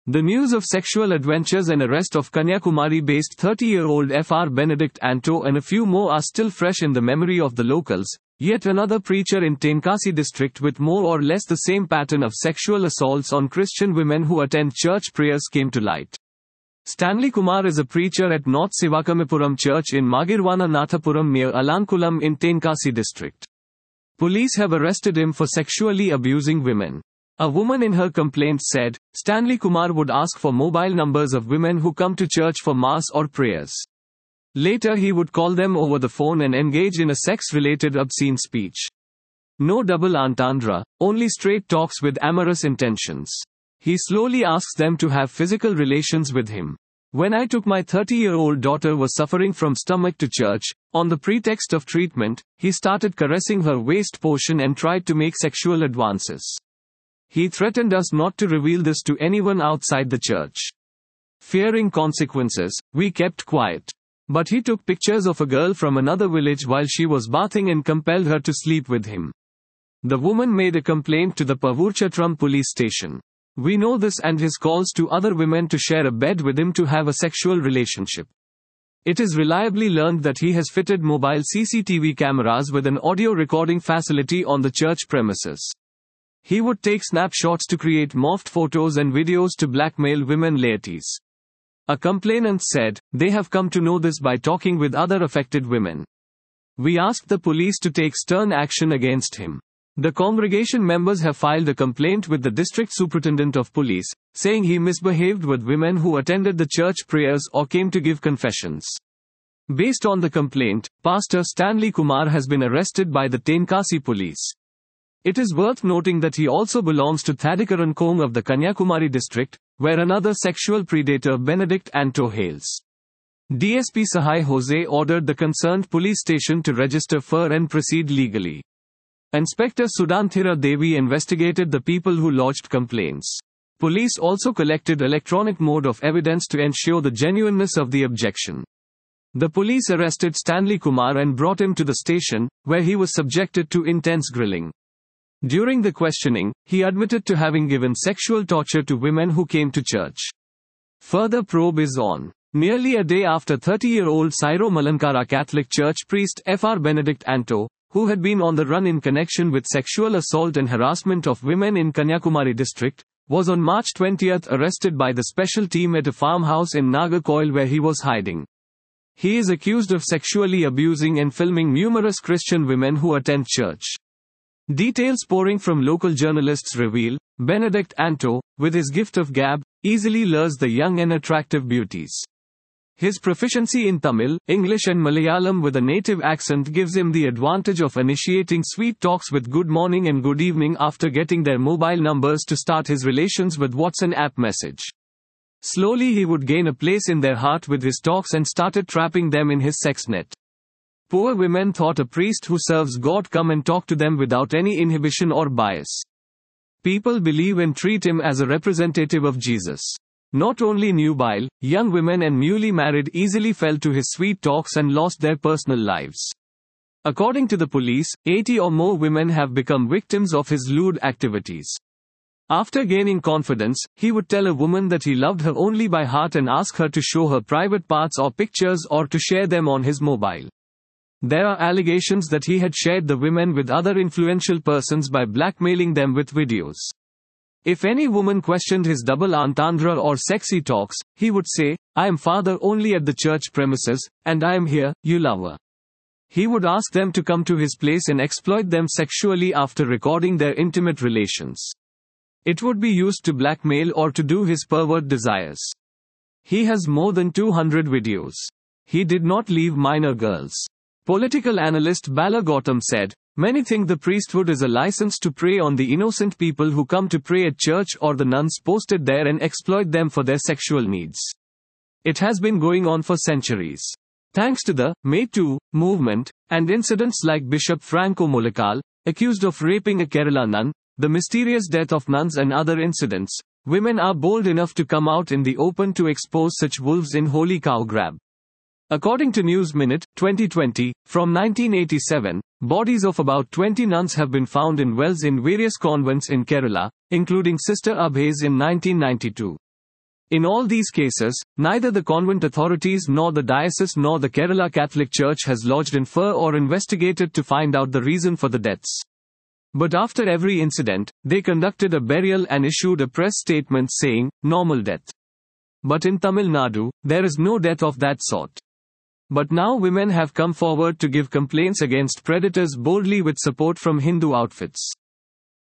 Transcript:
The news of sexual adventures and arrest of Kanyakumari-based 30-year-old Fr. Benedict Anto and a few more are still fresh in the memory of the locals. Yet another preacher in Tenkasi district with more or less the same pattern of sexual assaults on Christian women who attend church prayers came to light. Stanley Kumar is a preacher at North Sivakamipuram Church in Magirwana Nathapuram near Alankulam in Tenkasi district. Police have arrested him for sexually abusing women. A woman in her complaint said, Stanley Kumar would ask for mobile numbers of women who come to church for mass or prayers. Later he would call them over the phone and engage in a sex-related obscene speech. No double entendre, only straight talks with amorous intentions. He slowly asks them to have physical relations with him. When I took my 30-year-old daughter was suffering from stomach to church, on the pretext of treatment, he started caressing her waist portion and tried to make sexual advances. He threatened us not to reveal this to anyone outside the church. Fearing consequences, we kept quiet. But he took pictures of a girl from another village while she was bathing and compelled her to sleep with him. The woman made a complaint to the Pavurchatram police station. We know this and his calls to other women to share a bed with him to have a sexual relationship. It is reliably learned that he has fitted mobile CCTV cameras with an audio recording facility on the church premises. He would take snapshots to create morphed photos and videos to blackmail women laities. A complainant said, they have come to know this by talking with other affected women. We asked the police to take stern action against him. The congregation members have filed a complaint with the district superintendent of police, saying he misbehaved with women who attended the church prayers or came to give confessions. Based on the complaint, Pastor Stanley Kumar has been arrested by the Tenkasi police. It is worth noting that he also belongs to Thadikaran of the Kanyakumari district, where another sexual predator Benedict Anto hails. DSP Sahai Jose ordered the concerned police station to register for and proceed legally. Inspector Sudhanthira Devi investigated the people who lodged complaints. Police also collected electronic mode of evidence to ensure the genuineness of the objection. The police arrested Stanley Kumar and brought him to the station, where he was subjected to intense grilling. During the questioning, he admitted to having given sexual torture to women who came to church. Further probe is on. Nearly a day after 30-year-old Sairo Malankara Catholic Church priest Fr. Benedict Anto, who had been on the run in connection with sexual assault and harassment of women in Kanyakumari district, was on March 20 arrested by the special team at a farmhouse in Nagarcoil where he was hiding. He is accused of sexually abusing and filming numerous Christian women who attend church. Details pouring from local journalists reveal, Benedict Anto, with his gift of gab, easily lures the young and attractive beauties. His proficiency in Tamil, English and Malayalam with a native accent gives him the advantage of initiating sweet talks with good morning and good evening after getting their mobile numbers to start his relations with WhatsApp message. Slowly he would gain a place in their heart with his talks and started trapping them in his sex net. Poor women thought a priest who serves God come and talk to them without any inhibition or bias. People believe and treat him as a representative of Jesus. Not only nubile, young women and newly married easily fell to his sweet talks and lost their personal lives. According to the police, 80 or more women have become victims of his lewd activities. After gaining confidence, he would tell a woman that he loved her only by heart and ask her to show her private parts or pictures or to share them on his mobile. There are allegations that he had shared the women with other influential persons by blackmailing them with videos. If any woman questioned his double entendre or sexy talks, he would say, I am father only at the church premises, and I am here, you lover. He would ask them to come to his place and exploit them sexually after recording their intimate relations. It would be used to blackmail or to do his pervert desires. He has more than 200 videos. He did not leave minor girls. Political analyst Bala Gautam said, many think the priesthood is a license to prey on the innocent people who come to pray at church or the nuns posted there and exploit them for their sexual needs. It has been going on for centuries. Thanks to the Me Too movement, and incidents like Bishop Franco Molekal, accused of raping a Kerala nun, the mysterious death of nuns and other incidents, women are bold enough to come out in the open to expose such wolves in holy cow grab. According to News Minute, 2020, from 1987, bodies of about 20 nuns have been found in wells in various convents in Kerala, including Sister Abhays in 1992. In all these cases, neither the convent authorities nor the diocese nor the Kerala Catholic Church has lodged infer or investigated to find out the reason for the deaths. But after every incident, they conducted a burial and issued a press statement saying, normal death. But in Tamil Nadu, there is no death of that sort. But now women have come forward to give complaints against predators boldly with support from Hindu outfits.